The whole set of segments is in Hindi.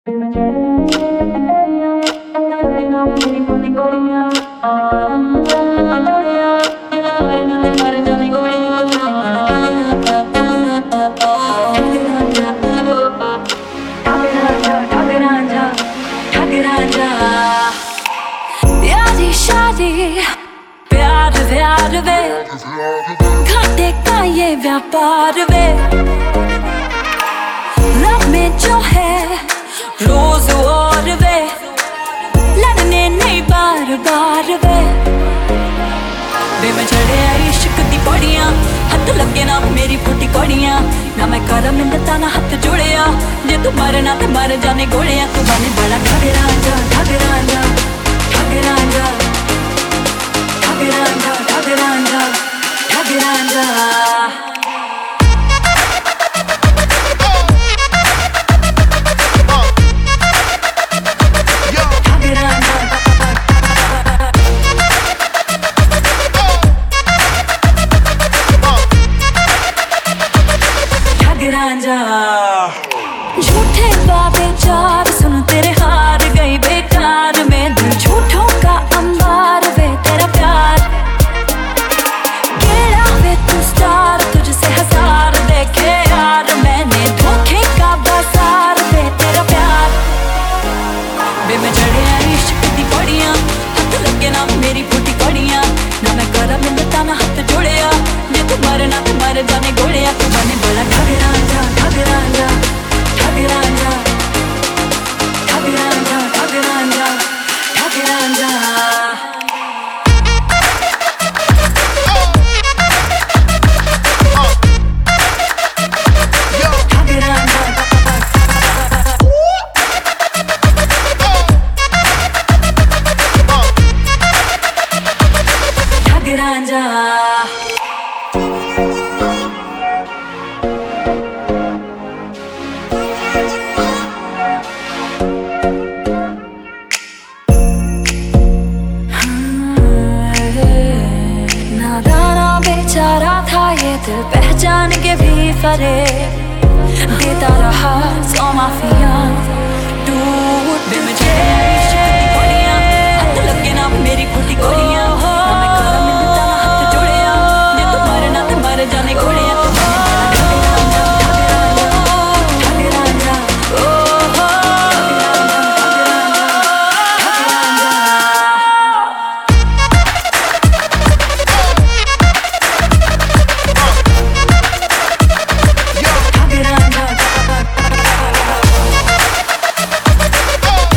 यारी शादी प्यार व्यार वे घाटे का ये व्यापार वे लव में जो है रोज और वे लड़ने नहीं बार बार वे मैं चढ़े इश्क दी पौड़ियां हथ लगे ना मेरी फुटी कौड़ियां ना मैं कर मिन्नता ना हथ जुड़िया जे तू मरना ते मर जाने गोलियां तू बने बड़ा ठग रांझा ठग रांझा ठग रांझा ठग रांझा ठग रांझा ठग रांझा झूठे बाबे चार सुन तेरे हार गई बेकार में दिल झूठों का अंबार वे तेरा प्यार गेड़ा वे तू स्टार तुझसे हजार देखे यार मैंने धोखे का बाजार वे तेरा प्यार मैं चढ़े इश्क दी पौड़ियां हथ लगे ना मेरी फुटी कौड़ियां ना मैं कर मिन्नता ना हथ जुड़िया जे तू मरना ते मर जाने गोलियां तू बने बड़ा ठग रांझा ठग रांझा ठग रांझा ठग रांझा ठग रांझा ठग रांझा बेचारा था ये दिल पहचान के भी फरे देता रहा सौ माफिया टूट हथ लगे ना मेरी फुटी गोलियां ना मैं कर मिन्नता ना हथ जुड़िया जे तू मरना ते मर जाने गोलियां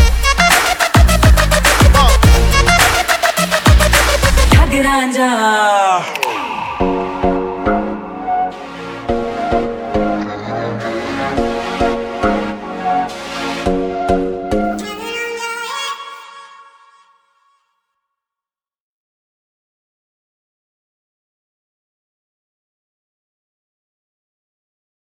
रांझा